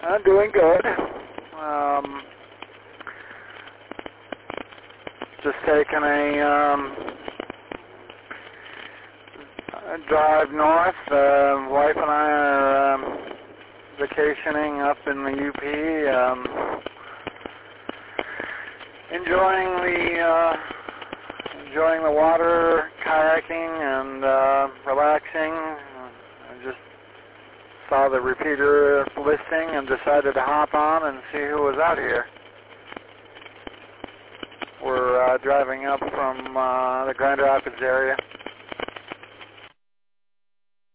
I'm doing good. Just taking a drive north. Wife and I are vacationing up in the UP. Enjoying the water, kayaking, and relaxing. I just saw the repeater listing and decided to hop on and see who was out here. We're driving up from the Grand Rapids area.